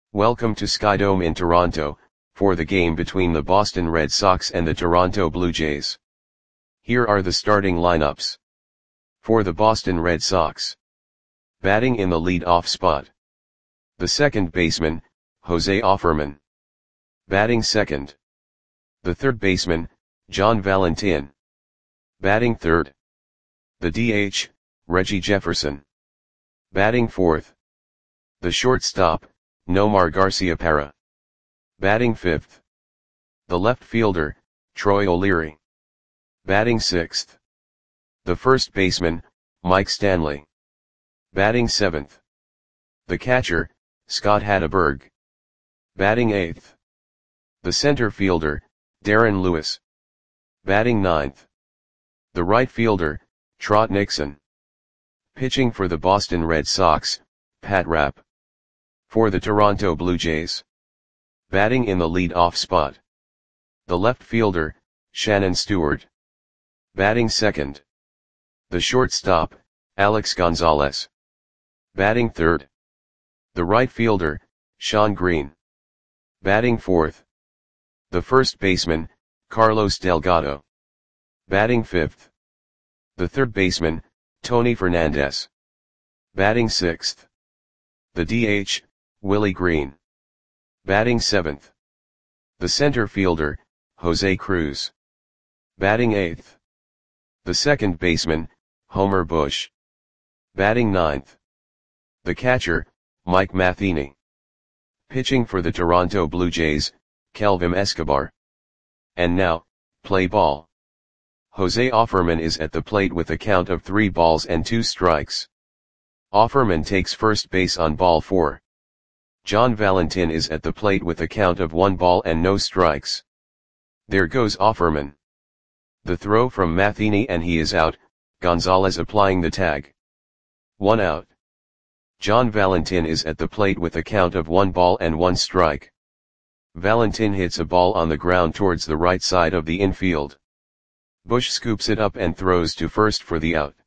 Welcome to Skydome in Toronto, for the game between the Boston Red Sox and the Toronto Blue Jays. Here are the starting lineups. For the Boston Red Sox. Batting in the lead-off spot. The second baseman, Jose Offerman. Batting second. The third baseman, John Valentin. Batting third. The DH, Reggie Jefferson. Batting fourth. The shortstop, Nomar Garciaparra. Batting fifth. The left fielder, Troy O'Leary. Batting sixth. The first baseman, Mike Stanley. Batting seventh. The catcher, Scott Hatteberg. Batting eighth. The center fielder, Darren Lewis. Batting ninth. The right fielder, Trot Nixon. Pitching for the Boston Red Sox, Pat Rapp. For the Toronto Blue Jays. Batting in the lead-off spot. The left fielder, Shannon Stewart. Batting second. The shortstop, Alex Gonzalez. Batting third. The right fielder, Shawn Green. Batting fourth. The first baseman, Carlos Delgado. Batting fifth. The third baseman, Tony Fernandez. Batting sixth. The DH, Willie Green. Batting seventh. The center fielder, Jose Cruz. Batting eighth. The second baseman, Homer Bush. Batting ninth. The catcher, Mike Matheny. Pitching for the Toronto Blue Jays, Kelvin Escobar. And now, play ball. Jose Offerman is at the plate with a count of 3 balls and 2 strikes. Offerman takes first base on ball 4. John Valentin is at the plate with a count of 1 ball and no strikes. There goes Offerman. The throw from Matheny and he is out, Gonzalez applying the tag. 1 out. John Valentin is at the plate with a count of 1 ball and 1 strike. Valentin hits a ball on the ground towards the right side of the infield. Bush scoops it up and throws to first for the out.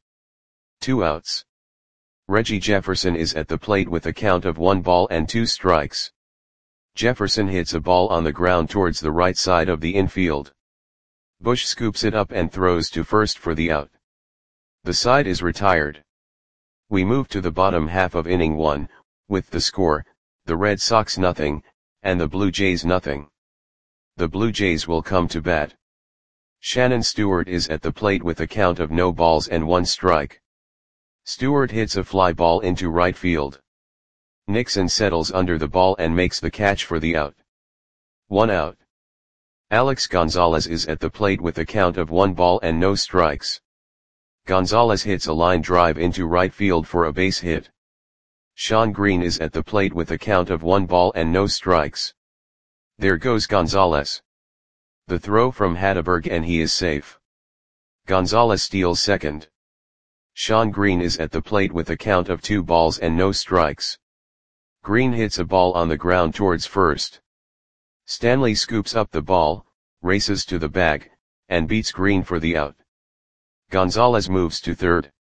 2 outs. Reggie Jefferson is at the plate with a count of 1 ball and 2 strikes. Jefferson hits a ball on the ground towards the right side of the infield. Bush scoops it up and throws to first for the out. The side is retired. We move to the bottom half of inning 1, with the score, the Red Sox nothing, and the Blue Jays nothing. The Blue Jays will come to bat. Shannon Stewart is at the plate with a count of no balls and 1 strike. Stewart hits a fly ball into right field. Nixon settles under the ball and makes the catch for the out. 1 out. Alex Gonzalez is at the plate with a count of 1 ball and no strikes. Gonzalez hits a line drive into right field for a base hit. Shawn Green is at the plate with a count of 1 ball and no strikes. There goes Gonzalez. The throw from Hatteberg and he is safe. Gonzalez steals second. Shawn Green is at the plate with a count of 2 balls and no strikes. Green hits a ball on the ground towards first. Stanley scoops up the ball, races to the bag, and beats Green for the out. Gonzalez moves to third.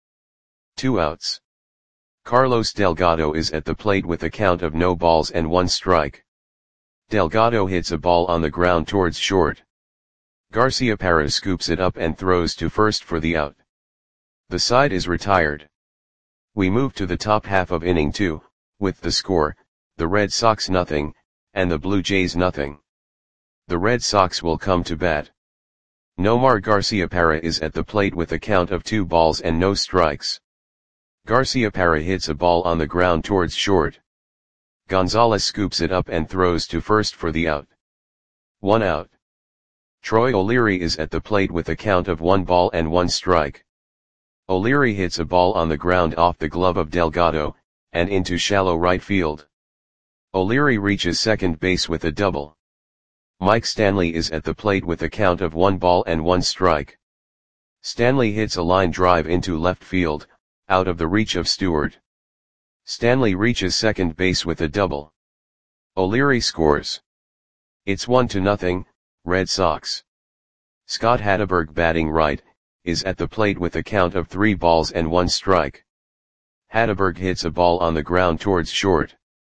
2 outs. Carlos Delgado is at the plate with a count of no balls and 1 strike. Delgado hits a ball on the ground towards short. Garciaparra scoops it up and throws to first for the out. The side is retired. We move to the top half of inning 2, with the score, the Red Sox nothing, and the Blue Jays nothing. The Red Sox will come to bat. Nomar Garciaparra is at the plate with a count of 2 balls and no strikes. Garciaparra hits a ball on the ground towards short. Gonzalez scoops it up and throws to first for the out. 1 out. Troy O'Leary is at the plate with a count of 1 ball and 1 strike. O'Leary hits a ball on the ground off the glove of Delgado, and into shallow right field. O'Leary reaches second base with a double. Mike Stanley is at the plate with a count of 1 ball and 1 strike. Stanley hits a line drive into left field, out of the reach of Stewart. Stanley reaches second base with a double. O'Leary scores. It's 1-0, Red Sox. Scott Hatteberg batting right, is at the plate with a count of 3 balls and 1 strike. Hatteberg hits a ball on the ground towards short.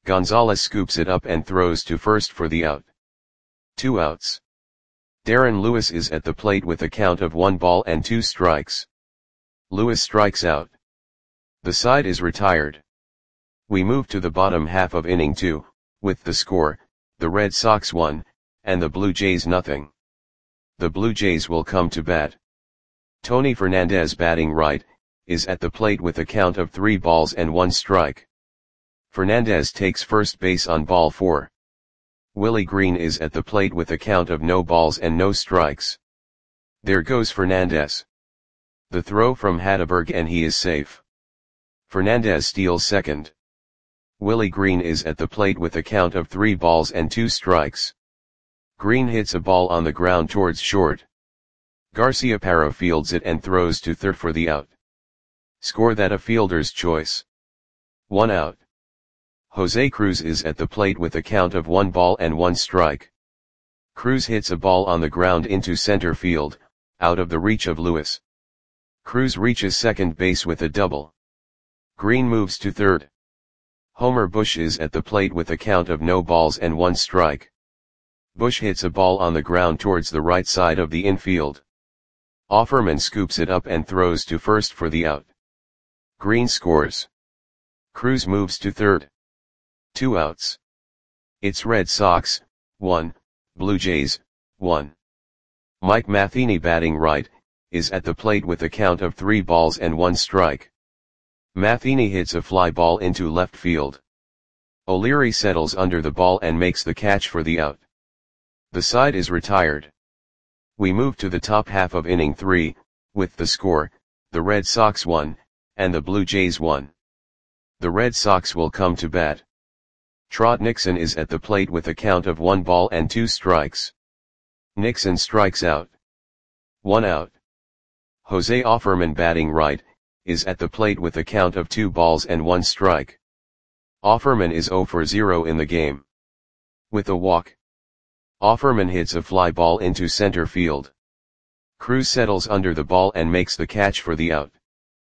Gonzalez scoops it up and throws to first for the out. 2 outs. Darren Lewis is at the plate with a count of 1 ball and 2 strikes. Lewis strikes out. The side is retired. We move to the bottom half of inning 2, with the score, the Red Sox 1, and the Blue Jays nothing. The Blue Jays will come to bat. Tony Fernandez, batting right, is at the plate with a count of 3 balls and 1 strike. Fernandez takes first base on ball 4. Willie Green is at the plate with a count of no balls and no strikes. There goes Fernandez. The throw from Hatteberg and he is safe. Fernandez steals second. Willie Green is at the plate with a count of 3 balls and 2 strikes. Green hits a ball on the ground towards short. Garciaparra fields it and throws to third for the out. Score that a fielder's choice. 1 out. Jose Cruz is at the plate with a count of 1 ball and 1 strike. Cruz hits a ball on the ground into center field, out of the reach of Lewis. Cruz reaches second base with a double. Green moves to third. Homer Bush is at the plate with a count of no balls and 1 strike. Bush hits a ball on the ground towards the right side of the infield. Offerman scoops it up and throws to first for the out. Green scores. Cruz moves to third. 2 outs. It's Red Sox, 1, Blue Jays, 1. Mike Matheny, batting right, is at the plate with a count of 3 balls and 1 strike. Matheny hits a fly ball into left field. O'Leary settles under the ball and makes the catch for the out. The side is retired. We move to the top half of inning 3, with the score, the Red Sox 1, and the Blue Jays 1. The Red Sox will come to bat. Trot Nixon is at the plate with a count of 1 ball and 2 strikes. Nixon strikes out. 1 out. Jose Offerman, batting right, is at the plate with a count of 2 balls and 1 strike. Offerman is 0 for 0 in the game. With a walk. Offerman hits a fly ball into center field. Cruz settles under the ball and makes the catch for the out.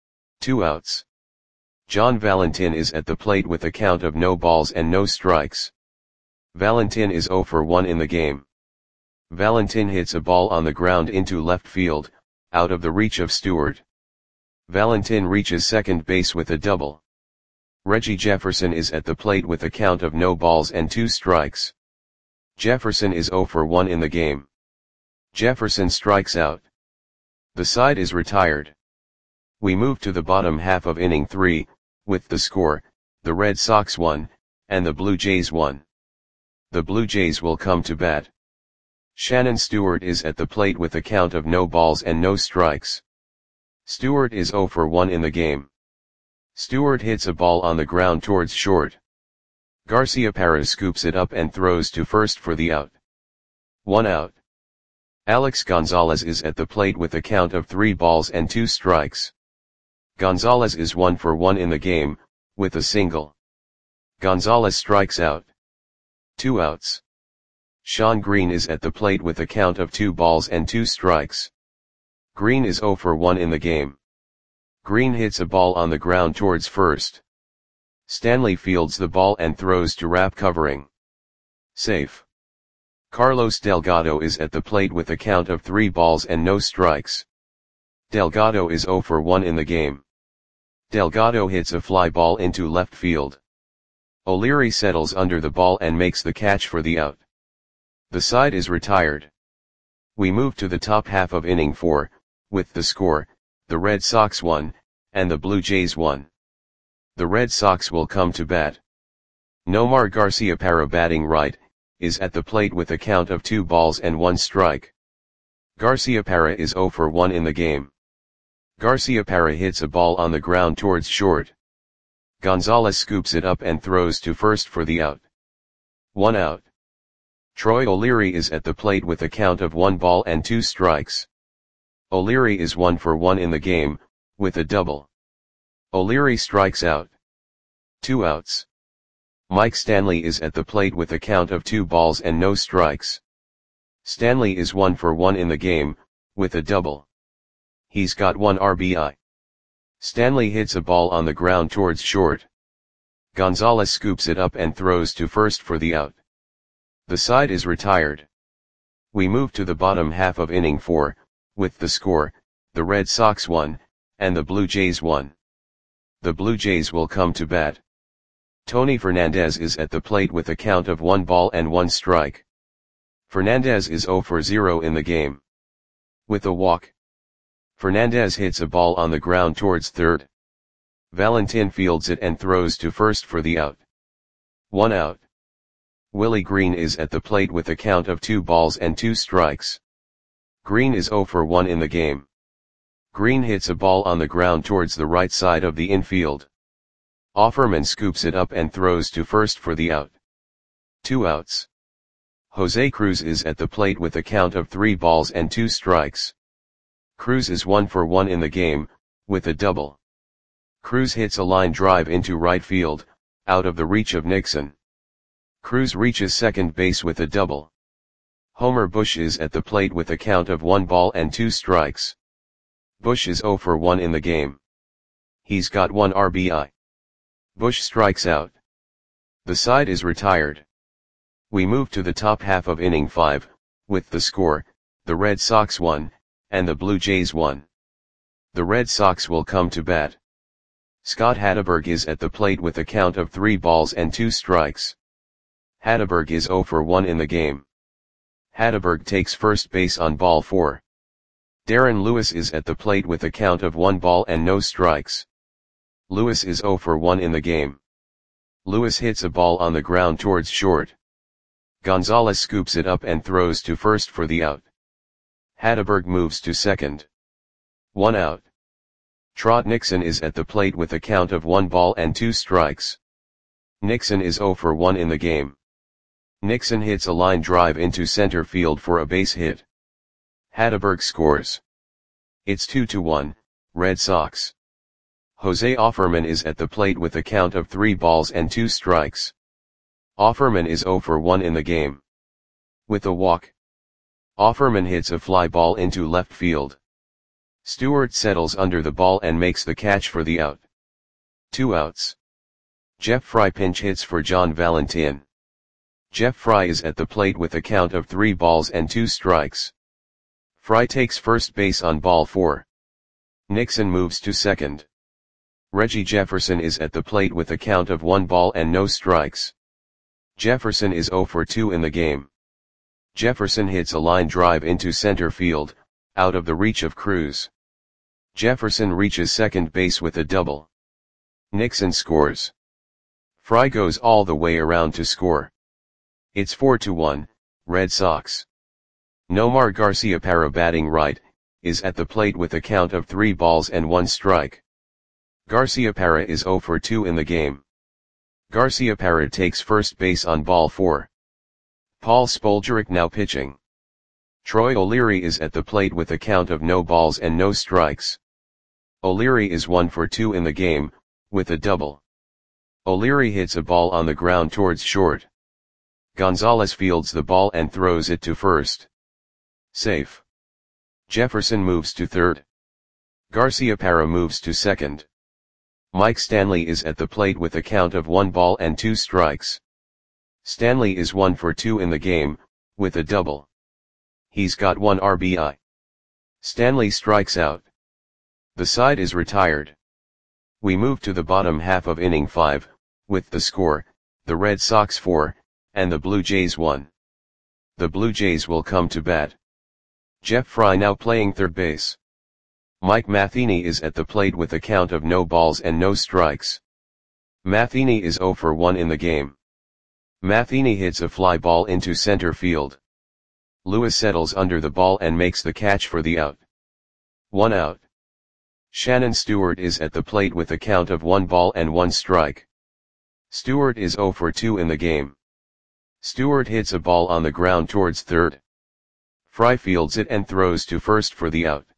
2 outs. John Valentin is at the plate with a count of no balls and no strikes. Valentin is 0 for 1 in the game. Valentin hits a ball on the ground into left field, out of the reach of Stewart. Valentin reaches second base with a double. Reggie Jefferson is at the plate with a count of no balls and 2 strikes. Jefferson is 0 for 1 in the game. Jefferson strikes out. The side is retired. We move to the bottom half of inning 3, with the score, the Red Sox 1, and the Blue Jays 1. The Blue Jays will come to bat. Shannon Stewart is at the plate with a count of no balls and no strikes. Stewart is 0 for 1 in the game. Stewart hits a ball on the ground towards short. Garciaparra scoops it up and throws to first for the out. 1 out. Alex Gonzalez is at the plate with a count of 3 balls and 2 strikes. Gonzalez is 1 for 1 in the game, with a single. Gonzalez strikes out. 2 outs. Sean Green is at the plate with a count of 2 balls and 2 strikes. Green is 0 for 1 in the game. Green hits a ball on the ground towards first. Stanley fields the ball and throws to wrap covering. Safe. Carlos Delgado is at the plate with a count of 3 balls and no strikes. Delgado is 0 for 1 in the game. Delgado hits a fly ball into left field. O'Leary settles under the ball and makes the catch for the out. The side is retired. We move to the top half of inning 4, with the score, the Red Sox 1, and the Blue Jays 1. The Red Sox will come to bat. Nomar Garciaparra, batting right, is at the plate with a count of 2 balls and 1 strike. Garciaparra is 0 for 1 in the game. Garciaparra hits a ball on the ground towards short. Gonzalez scoops it up and throws to first for the out. 1 out. Troy O'Leary is at the plate with a count of 1 ball and 2 strikes. O'Leary is 1 for 1 in the game, with a double. O'Leary strikes out. 2 outs. Mike Stanley is at the plate with a count of 2 balls and no strikes. Stanley is 1 for 1 in the game, with a double. He's got 1 RBI. Stanley hits a ball on the ground towards short. Gonzalez scoops it up and throws to first for the out. The side is retired. We move to the bottom half of inning 4, with the score, the Red Sox 1, and the Blue Jays 1. The Blue Jays will come to bat. Tony Fernandez is at the plate with a count of 1 ball and 1 strike. Fernandez is 0 for 0 in the game. With a walk, Fernandez hits a ball on the ground towards third. Valentin fields it and throws to first for the out. 1 out. Willie Green is at the plate with a count of 2 balls and 2 strikes. Green is 0 for 1 in the game. Green hits a ball on the ground towards the right side of the infield. Offerman scoops it up and throws to first for the out. 2 outs. Jose Cruz is at the plate with a count of 3 balls and 2 strikes. Cruz is 1 for 1 in the game, with a double. Cruz hits a line drive into right field, out of the reach of Nixon. Cruz reaches second base with a double. Homer Bush is at the plate with a count of 1 ball and 2 strikes. Bush is 0 for 1 in the game. He's got 1 RBI. Bush strikes out. The side is retired. We move to the top half of inning 5, with the score, the Red Sox 1, and the Blue Jays 1. The Red Sox will come to bat. Scott Hatteberg is at the plate with a count of 3 balls and 2 strikes. Hatteberg is 0 for 1 in the game. Hatteberg takes first base on ball 4. Darren Lewis is at the plate with a count of 1 ball and no strikes. Lewis is 0 for 1 in the game. Lewis hits a ball on the ground towards short. Gonzalez scoops it up and throws to first for the out. Hatteberg moves to second. 1 out. Trot Nixon is at the plate with a count of 1 ball and 2 strikes. Nixon is 0 for 1 in the game. Nixon hits a line drive into center field for a base hit. Hatteberg scores. It's 2-1, Red Sox. Jose Offerman is at the plate with a count of 3 balls and 2 strikes. Offerman is 0 for 1 in the game. With a walk, Offerman hits a fly ball into left field. Stewart settles under the ball and makes the catch for the out. 2 outs. Jeff Fry pinch hits for John Valentin. Jeff Fry is at the plate with a count of 3 balls and 2 strikes. Fry takes first base on ball 4. Nixon moves to second. Reggie Jefferson is at the plate with a count of 1 ball and no strikes. Jefferson is 0 for 2 in the game. Jefferson hits a line drive into center field, out of the reach of Cruz. Jefferson reaches second base with a double. Nixon scores. Fry goes all the way around to score. It's 4-1, Red Sox. Nomar Garciaparra, batting right, is at the plate with a count of 3 balls and 1 strike. Garciaparra is 0 for 2 in the game. Garciaparra takes first base on ball 4. Paul Spoljaric now pitching. Troy O'Leary is at the plate with a count of no balls and no strikes. O'Leary is 1 for 2 in the game, with a double. O'Leary hits a ball on the ground towards short. Gonzalez fields the ball and throws it to first. Safe. Jefferson moves to third. Garciaparra moves to second. Mike Stanley is at the plate with a count of 1 ball and 2 strikes. Stanley is 1 for 2 in the game, with a double. He's got 1 RBI. Stanley strikes out. The side is retired. We move to the bottom half of inning 5, with the score, the Red Sox 4, and the Blue Jays 1. The Blue Jays will come to bat. Jeff Fry now playing third base. Mike Matheny is at the plate with a count of no balls and no strikes. Matheny is 0 for 1 in the game. Matheny hits a fly ball into center field. Lewis settles under the ball and makes the catch for the out. 1 out. Shannon Stewart is at the plate with a count of 1 ball and 1 strike. Stewart is 0 for 2 in the game. Stewart hits a ball on the ground towards third. Fry fields it and throws to first for the out.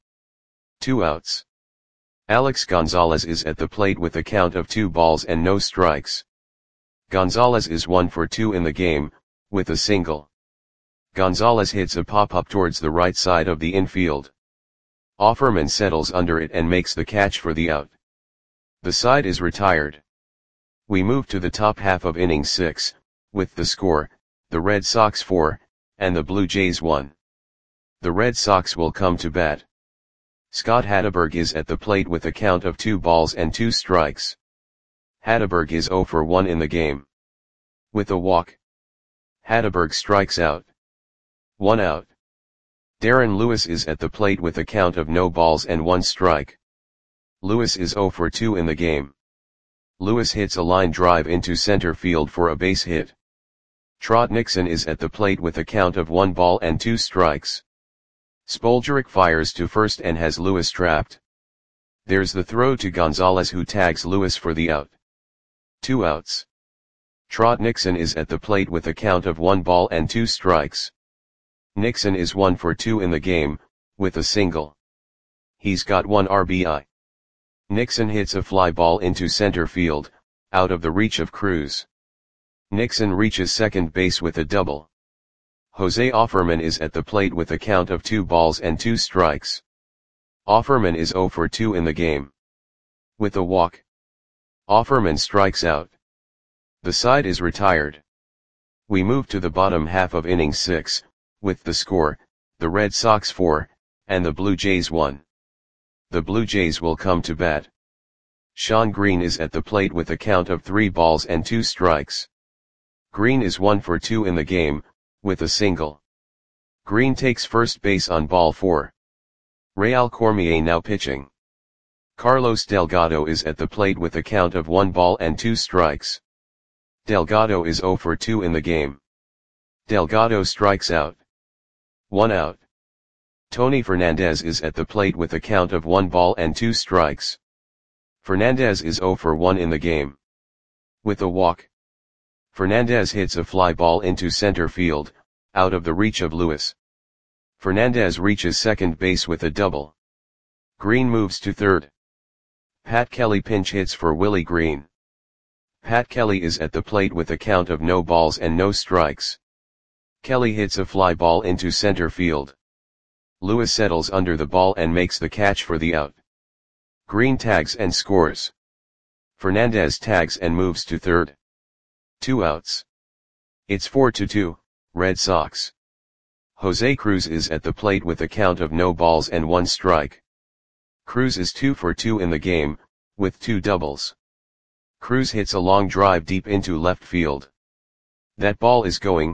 2 outs. Alex Gonzalez is at the plate with a count of 2 balls and no strikes. Gonzalez is 1 for 2 in the game, with a single. Gonzalez hits a pop-up towards the right side of the infield. Offerman settles under it and makes the catch for the out. The side is retired. We move to the top half of inning 6, with the score, the Red Sox 4, and the Blue Jays 1. The Red Sox will come to bat. Scott Hatteberg is at the plate with a count of 2 balls and 2 strikes. Hatteberg is 0 for 1 in the game. With a walk, Hatteberg strikes out. 1 out. Darren Lewis is at the plate with a count of no balls and 1 strike. Lewis is 0 for 2 in the game. Lewis hits a line drive into center field for a base hit. Trot Nixon is at the plate with a count of 1 ball and 2 strikes. Spoljaric fires to first and has Lewis trapped. There's the throw to Gonzalez, who tags Lewis for the out. 2 outs. Trot Nixon is at the plate with a count of 1 ball and 2 strikes. Nixon is 1 for 2 in the game, with a single. He's got 1 RBI. Nixon hits a fly ball into center field, out of the reach of Cruz. Nixon reaches second base with a double. Jose Offerman is at the plate with a count of 2 balls and 2 strikes. Offerman is 0 for 2 in the game. With a walk, Offerman strikes out. The side is retired. We move to the bottom half of inning 6, with the score, the Red Sox 4, and the Blue Jays 1. The Blue Jays will come to bat. Shawn Green is at the plate with a count of 3 balls and 2 strikes. Green is 1 for 2 in the game, with a single. Green takes first base on ball 4. Real Cormier now pitching. Carlos Delgado is at the plate with a count of 1 ball and 2 strikes. Delgado is 0 for 2 in the game. Delgado strikes out. 1 out. Tony Fernandez is at the plate with a count of 1 ball and 2 strikes. Fernandez is 0 for 1 in the game. With a walk, Fernandez hits a fly ball into center field, out of the reach of Lewis. Fernandez reaches second base with a double. Green moves to third. Pat Kelly pinch hits for Willie Green. Pat Kelly is at the plate with a count of no balls and no strikes. Kelly hits a fly ball into center field. Lewis settles under the ball and makes the catch for the out. Green tags and scores. Fernandez tags and moves to third. 2 outs. It's 4-2, Red Sox. Jose Cruz is at the plate with a count of no balls and 1 strike. Cruz is 2 for 2 in the game, with 2 doubles. Cruz hits a long drive deep into left field. That ball is going,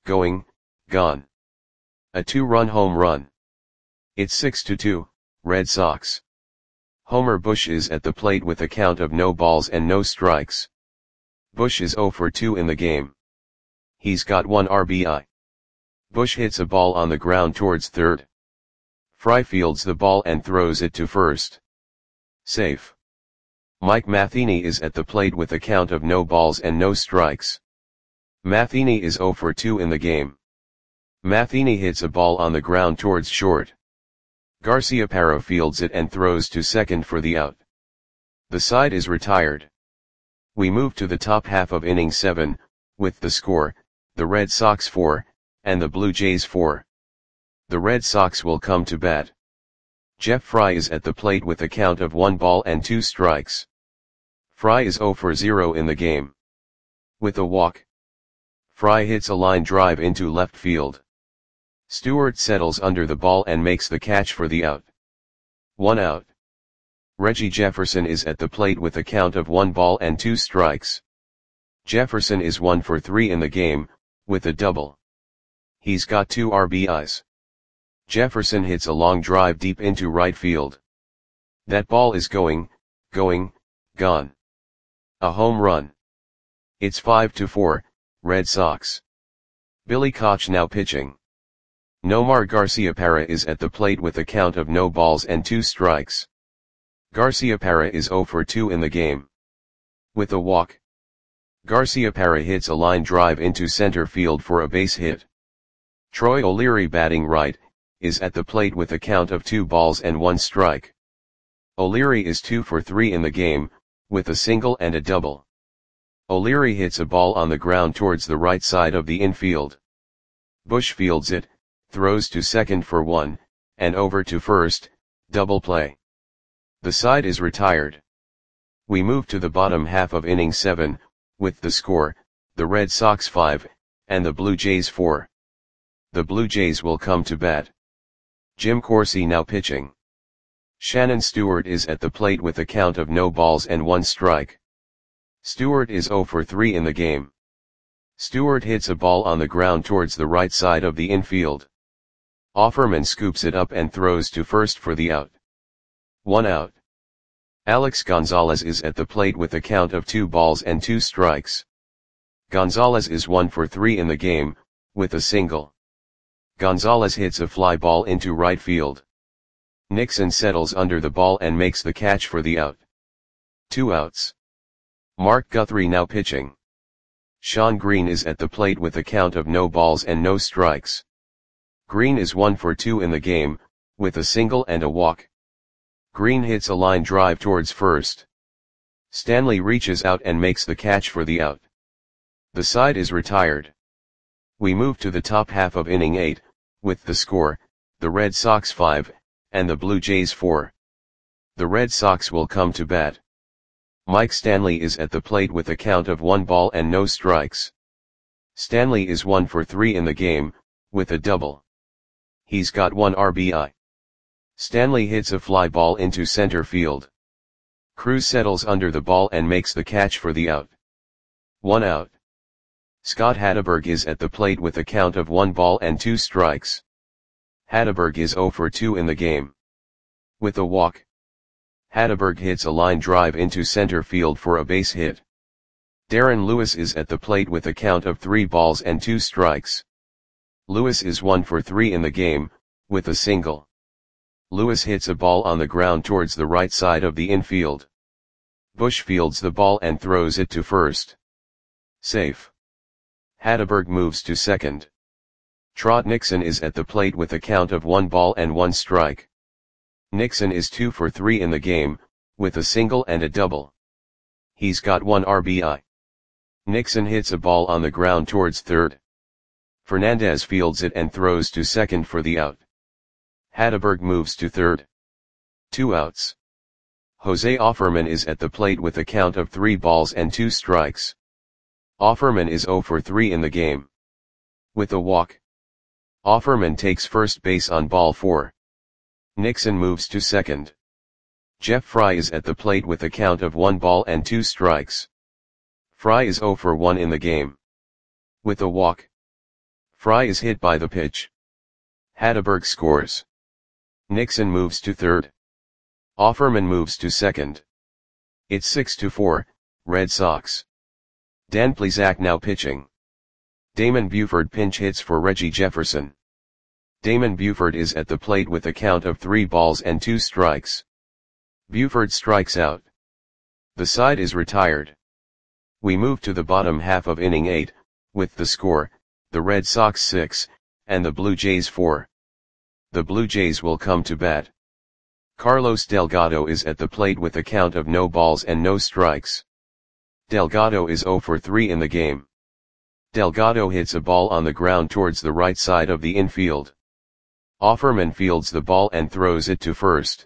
gone. A 2-run home run. It's 6-2, Red Sox. Homer Bush is at the plate with a count of no balls and no strikes. Bush is 0 for 2 in the game. He's got 1 RBI. Bush hits a ball on the ground towards third. Fry fields the ball and throws it to first. Safe. Mike Matheny is at the plate with a count of no balls and no strikes. Matheny is 0 for 2 in the game. Matheny hits a ball on the ground towards short. Garciaparra fields it and throws to second for the out. The side is retired. We move to the top half of inning 7, with the score, the Red Sox 4, and the Blue Jays 4. The Red Sox will come to bat. Jeff Fry is at the plate with a count of 1 ball and 2 strikes. Fry is 0 for 0 in the game. With a walk, Fry hits a line drive into left field. Stewart settles under the ball and makes the catch for the out. 1 out. Reggie Jefferson is at the plate with a count of 1 ball and 2 strikes. Jefferson is 1 for 3 in the game, with a double. He's got 2 RBIs. Jefferson hits a long drive deep into right field. That ball is going, gone. A home run. It's 5-4, Red Sox. Billy Koch now pitching. Nomar Garciaparra is at the plate with a count of no balls and 2 strikes. Garciaparra is 0 for 2 in the game. With a walk, Garciaparra hits a line drive into center field for a base hit. Troy O'Leary, batting right, is at the plate with a count of 2 balls and 1 strike. O'Leary is 2 for 3 in the game, with a single and a double. O'Leary hits a ball on the ground towards the right side of the infield. Bush fields it, throws to second for 1, and over to first, double play. The side is retired. We move to the bottom half of inning 7, with the score, the Red Sox 5, and the Blue Jays 4. The Blue Jays will come to bat. Jim Corsi now pitching. Shannon Stewart is at the plate with a count of no balls and 1 strike. Stewart is 0 for 3 in the game. Stewart hits a ball on the ground towards the right side of the infield. Offerman scoops it up and throws to first for the out. 1 out. Alex Gonzalez is at the plate with a count of 2 balls and 2 strikes. Gonzalez is 1 for 3 in the game, with a single. Gonzalez hits a fly ball into right field. Nixon settles under the ball and makes the catch for the out. 2 outs. Mark Guthrie now pitching. Sean Green is at the plate with a count of no balls and no strikes. Green is 1 for 2 in the game, with a single and a walk. Green hits a line drive towards first. Stanley reaches out and makes the catch for the out. The side is retired. We move to the top half of inning 8, with the score, the Red Sox 5, and the Blue Jays 4. The Red Sox will come to bat. Mike Stanley is at the plate with a count of 1 ball and no strikes. Stanley is 1 for 3 in the game, with a double. He's got 1 RBI. Stanley hits a fly ball into center field. Cruz settles under the ball and makes the catch for the out. 1 out. Scott Hatteberg is at the plate with a count of 1 ball and 2 strikes. Hatteberg is 0 for 2 in the game. With a walk. Hatteberg hits a line drive into center field for a base hit. Darren Lewis is at the plate with a count of 3 balls and 2 strikes. Lewis is 1 for 3 in the game, with a single. Lewis hits a ball on the ground towards the right side of the infield. Bush fields the ball and throws it to first. Safe. Hatteberg moves to second. Trot Nixon is at the plate with a count of 1 ball and 1 strike. Nixon is 2 for 3 in the game, with a single and a double. He's got 1 RBI. Nixon hits a ball on the ground towards third. Fernandez fields it and throws to second for the out. Hatteberg moves to third. 2 outs. Jose Offerman is at the plate with a count of 3 balls and 2 strikes. Offerman is 0 for 3 in the game. With a walk. Offerman takes first base on ball 4. Nixon moves to second. Jeff Fry is at the plate with a count of 1 ball and 2 strikes. Fry is 0 for 1 in the game. With a walk. Fry is hit by the pitch. Hatteberg scores. Nixon moves to third. Offerman moves to second. It's 6-4, Red Sox. Dan Plesac now pitching. Damon Buford pinch hits for Reggie Jefferson. Damon Buford is at the plate with a count of 3 balls and 2 strikes. Buford strikes out. The side is retired. We move to the bottom half of inning 8, with the score, the Red Sox 6, and the Blue Jays 4. The Blue Jays will come to bat. Carlos Delgado is at the plate with a count of no balls and no strikes. Delgado is 0 for 3 in the game. Delgado hits a ball on the ground towards the right side of the infield. Offerman fields the ball and throws it to first.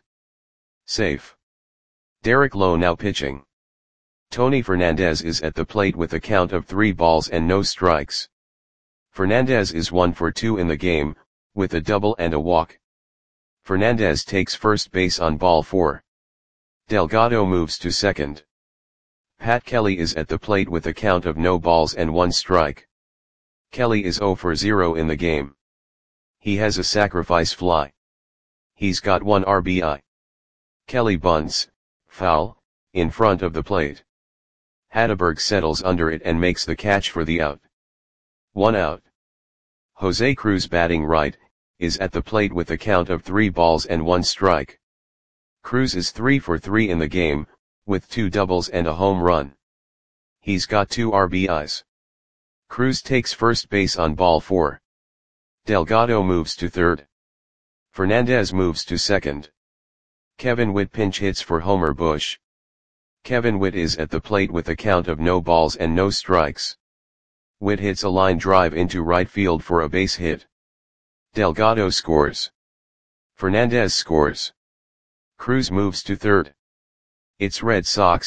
Safe. Derek Lowe now pitching. Tony Fernandez is at the plate with a count of 3 balls and no strikes. Fernandez is 1 for 2 in the game, with a double and a walk. Fernandez takes first base on ball 4. Delgado moves to second. Pat Kelly is at the plate with a count of no balls and 1 strike. Kelly is 0 for 0 in the game. He has a sacrifice fly. He's got 1 RBI. Kelly bunts, foul, in front of the plate. Hatteberg settles under it and makes the catch for the out. 1 out. Jose Cruz batting right, is at the plate with a count of 3 balls and 1 strike. Cruz is 3 for 3 in the game, with 2 doubles and a home run. He's got 2 RBIs. Cruz takes first base on ball 4. Delgado moves to third. Fernandez moves to second. Kevin Witt pinch hits for Homer Bush. Kevin Witt is at the plate with a count of no balls and no strikes. Witt hits a line drive into right field for a base hit. Delgado scores. Fernandez scores. Cruz moves to third. It's Red Sox,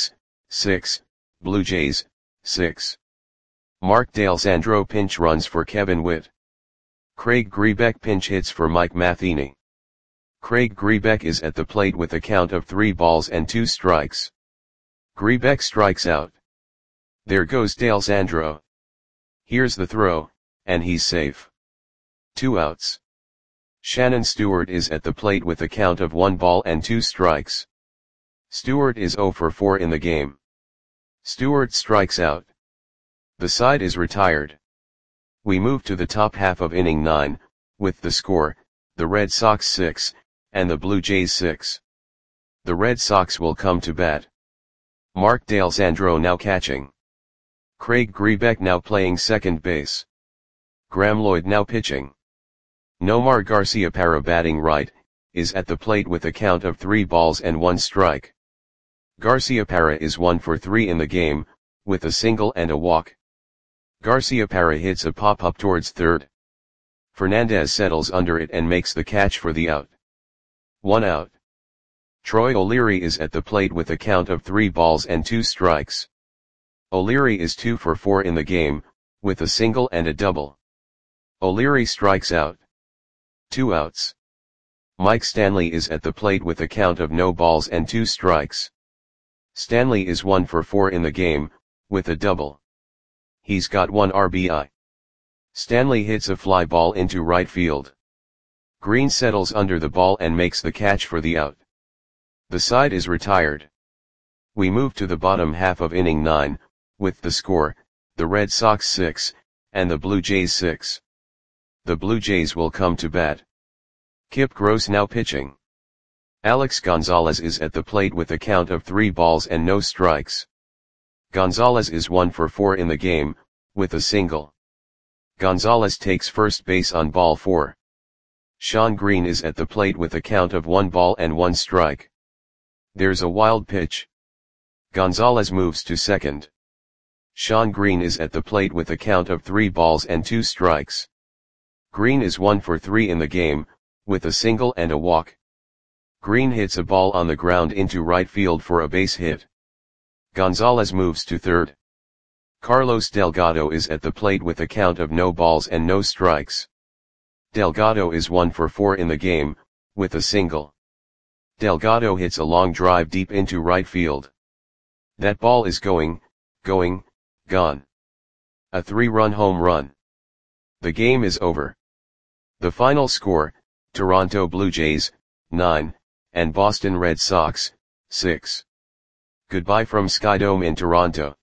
6, Blue Jays, 6. Mark D'Alessandro pinch runs for Kevin Witt. Craig Grebeck pinch hits for Mike Matheny. Craig Grebeck is at the plate with a count of 3 balls and 2 strikes. Grebeck strikes out. There goes D'Alessandro. Here's the throw, and he's safe. 2 outs. Shannon Stewart is at the plate with a count of 1 ball and 2 strikes. Stewart is 0 for 4 in the game. Stewart strikes out. The side is retired. We move to the top half of inning 9, with the score, the Red Sox 6, and the Blue Jays 6. The Red Sox will come to bat. Mark D'Alessandro now catching. Craig Grebeck now playing second base. Graeme Lloyd now pitching. Nomar Garciaparra batting right, is at the plate with a count of 3 balls and 1 strike. Garciaparra is 1 for 3 in the game, with a single and a walk. Garciaparra hits a pop-up towards third. Fernandez settles under it and makes the catch for the out. 1 out. Troy O'Leary is at the plate with a count of 3 balls and 2 strikes. O'Leary is 2 for 4 in the game, with a single and a double. O'Leary strikes out. 2 outs. Mike Stanley is at the plate with a count of no balls and 2 strikes. Stanley is 1 for 4 in the game, with a double. He's got 1 RBI. Stanley hits a fly ball into right field. Green settles under the ball and makes the catch for the out. The side is retired. We move to the bottom half of inning 9, with the score, the Red Sox 6, and the Blue Jays 6. The Blue Jays will come to bat. Kip Gross now pitching. Alex Gonzalez is at the plate with a count of 3 balls and no strikes. Gonzalez is 1 for 4 in the game, with a single. Gonzalez takes first base on ball 4. Shawn Green is at the plate with a count of 1 ball and 1 strike. There's a wild pitch. Gonzalez moves to second. Shawn Green is at the plate with a count of 3 balls and 2 strikes. Green is 1 for 3 in the game, with a single and a walk. Green hits a ball on the ground into right field for a base hit. Gonzalez moves to third. Carlos Delgado is at the plate with a count of no balls and no strikes. Delgado is 1 for 4 in the game, with a single. Delgado hits a long drive deep into right field. That ball is gone. A 3-run home run. The game is over. The final score, Toronto Blue Jays, 9, and Boston Red Sox, 6. Goodbye from Skydome in Toronto.